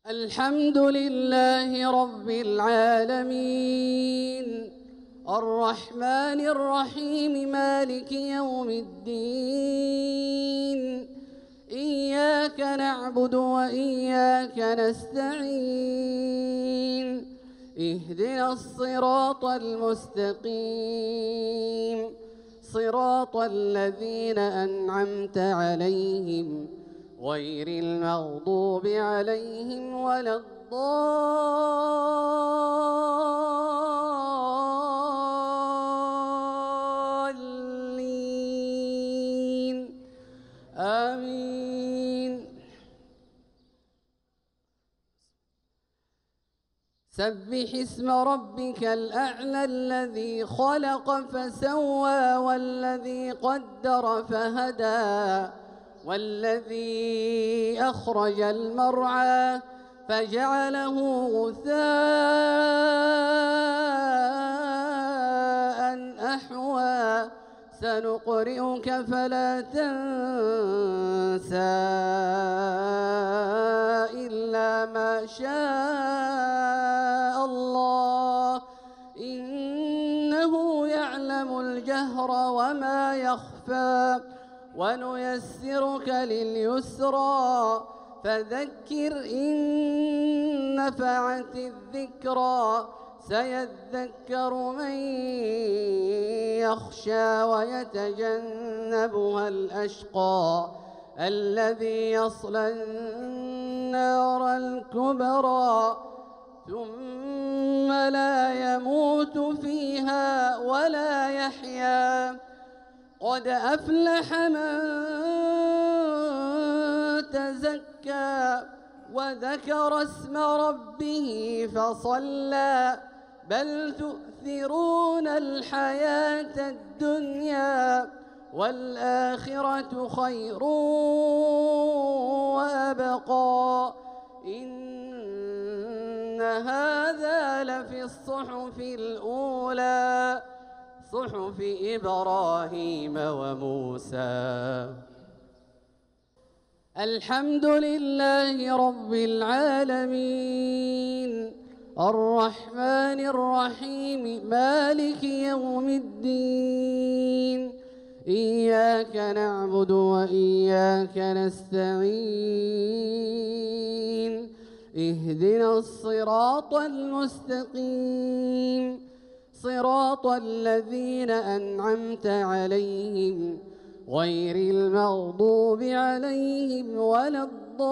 الحمد لله رب العالمين الرحمن الرحيم مالك يوم الدين إياك نعبد وإياك نستعين اهدنا الصراط المستقيم صراط الذين أنعمت عليهم غير المغضوب عليهم ولا الضالين آمين. سبح اسم ربك الأعلى الذي خلق فسوى والذي قدر فهدى والذي أخرج المرعى فجعله غثاء أحوى سنقرئك فلا تنسى إلا ما شاء الله إنه يعلم الجهر وما يخفى ونيسرك لليسرى فذكر إن نفعت الذكرى سيذكر من يخشى ويتجنبها الأشقى الذي يصلى النار الكبرى ثم لا يموت فيها ولا يحيا قد أفلح من تزكى وذكر اسم ربه فصلى بل تؤثرون الحياة الدنيا والآخرة خير وأبقى إن هذا لفي الصحف الأولى صحف إبراهيم وموسى. الحمد لله رب العالمين الرحمن الرحيم مالك يوم الدين إياك نعبد وإياك نستعين اهدنا الصراط المستقيم صراط الذين أنعمت عليهم غير المغضوب عليهم ولا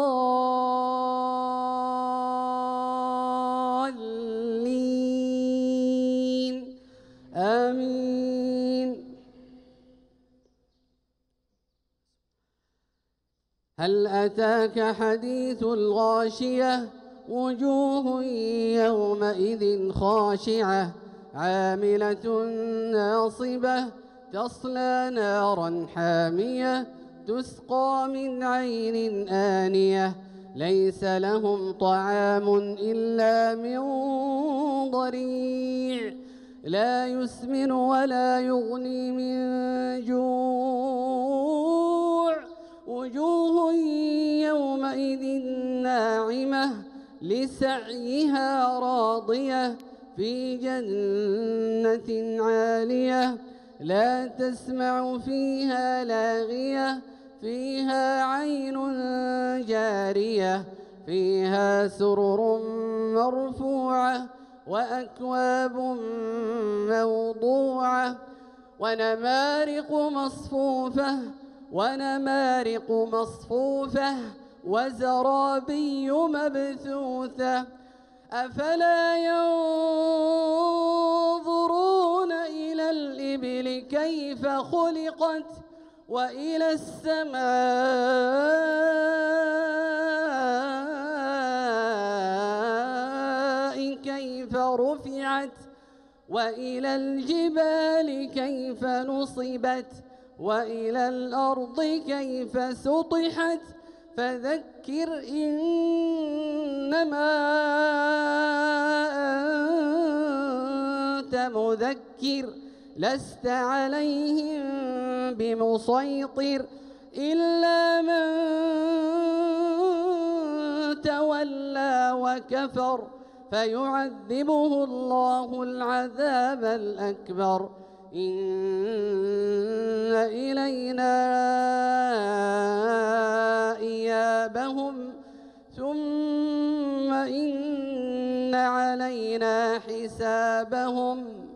الضالين آمين. هل أتاك حديث الغاشية وجوه يومئذ خاشعة عاملة ناصبة تصلى نارا حامية تسقى من عين آنية ليس لهم طعام إلا من ضريع لا يسمن ولا يغني من جوع وجوه يومئذ ناعمة لسعيها راضية في جنة عالية لا تسمع فيها لاغية فيها عين جارية فيها سرر مرفوعة وأكواب موضوعة ونمارق مصفوفة وزرابي مبثوثة أفلا ينظرون إلى الإبل كيف خلقت وإلى السماء كيف رفعت وإلى الجبال كيف نصبت وإلى الأرض كيف سطحت فذكر إنما أنت مذكر لست عليهم بمسيطر إلا من تولى تولى وكفر فيعذبه الله العذاب الأكبر إن إلينا إيابهم ثم إن علينا حسابهم